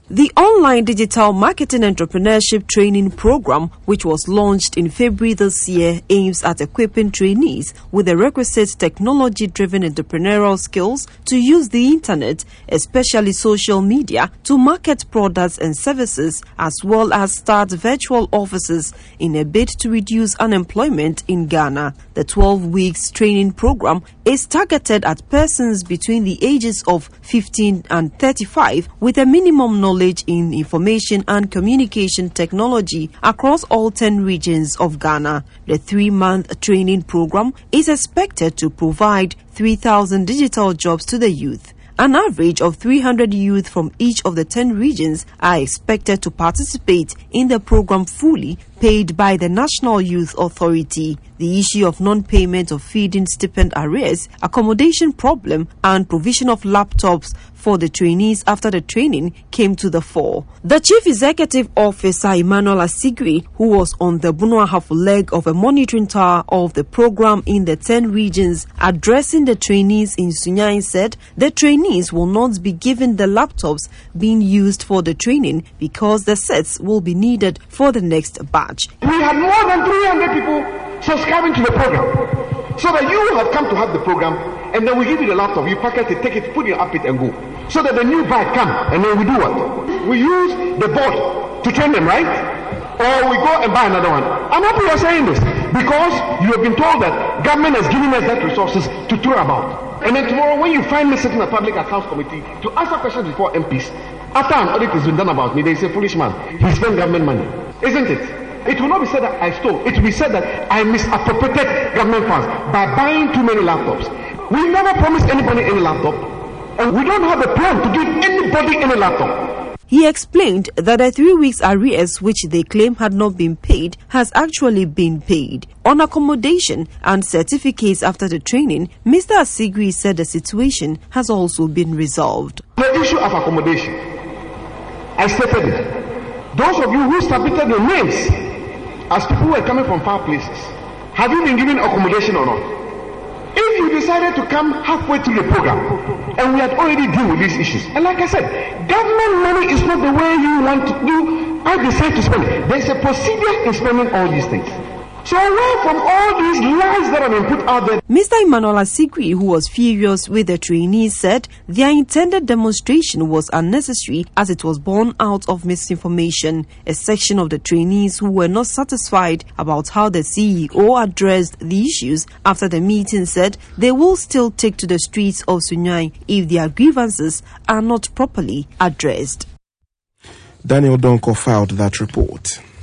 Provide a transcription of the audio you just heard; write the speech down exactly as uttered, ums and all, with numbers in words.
The online digital marketing entrepreneurship training program, which was launched in February this year, aims at equipping trainees with the requisite technology-driven entrepreneurial skills to use the internet, especially social media, to market products and services, as well as start virtual offices in a bid to reduce unemployment in Ghana. The twelve weeks training program is targeted at persons between the ages of fifteen and thirty-five with a minimum knowledge in information and communication technology across all ten regions of Ghana. The three-month training program is expected to provide three thousand digital jobs to the youth. An average of three hundred youth from each of the ten regions are expected to participate in the program fully paid by the National Youth Authority. The issue of non-payment of feeding stipend arrears, accommodation problem, and provision of laptops for the trainees after the training came to the fore. The Chief Executive Officer, Emmanuel Asigri, who was on the Bunuahafu leg of a monitoring tower of the program in the ten regions, addressing the trainees in Sunyani, said the trainees will not be given the laptops being used for the training because the sets will be needed for the next batch. We had more than three hundred people subscribing to the program, so that you have come to have the program, and then we give you the laptop, you pack it, take it, put your up it and go. So that the new batch come, and then we do what? We use the board to train them, right? Or we go and buy another one. I'm happy you're saying this, because you have been told that government has given us that resources to throw about. And then tomorrow when you find me sitting in a public accounts committee to answer questions before M Ps, after an audit has been done about me, they say, foolish man, he spent government money. Isn't it? It will not be said that I stole. It will be said that I misappropriated government funds by buying too many laptops. We never promised anybody any laptop, and we don't have a plan to give anybody any laptop. He explained that the three weeks arrears which they claim had not been paid has actually been paid. On accommodation and certificates after the training, Mister Asigri said the situation has also been resolved. The issue of accommodation, I stated it. Those of you who submitted your names as people who are coming from far places, have you been given accommodation or not? If you decided to come halfway through the program, and we had already dealt with these issues, and like I said, government money is not the way you want to do. I decide to spend it. There's a procedure in spending all these things. So away from all these lies that have been put out there. Mister Emmanuel Asigri, who was furious with the trainees, said their intended demonstration was unnecessary as it was born out of misinformation. A section of the trainees who were not satisfied about how the C E O addressed the issues after the meeting said they will still take to the streets of Sunyani if their grievances are not properly addressed. Daniel Donko filed that report.